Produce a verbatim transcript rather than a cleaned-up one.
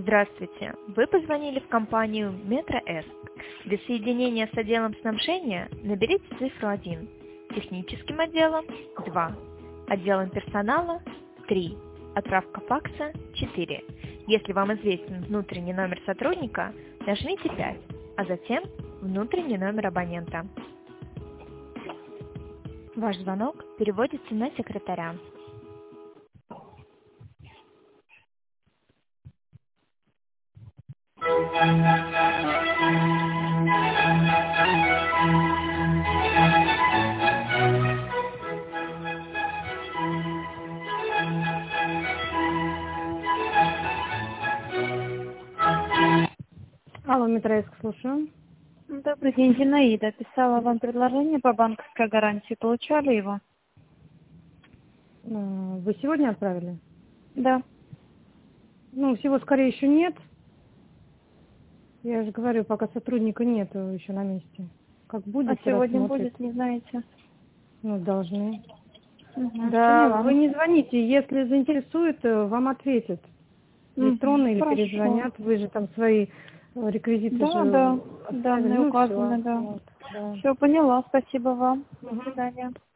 Здравствуйте! Вы позвонили в компанию Метро-С. Для соединения с отделом снабжения наберите цифру один, техническим отделом два, отделом персонала три, отправка факса четыре. Если вам известен внутренний номер сотрудника, нажмите пять, а затем внутренний номер абонента. Ваш звонок переводится на секретаря. Алло, Метро-С, слушаю. Добрый день, Зинаида. Писала вам предложение по банковской гарантии. Получали его? Э, Вы сегодня отправили? Да. Ну, всего скорее еще нет. Я же говорю, пока сотрудника нету еще на месте. Как будет, А сегодня рассмотрит. будет, не знаете? Ну, должны. Угу, Да, поняла. вы не звоните. Если заинтересует, э, вам ответят. Электронно или Хорошо. перезвонят. Вы же там свои э, реквизиты Да, же да. оставили. Данные Ну, указаны, все. да. Вот, да. Все, поняла. Спасибо вам. До Мгм. свидания.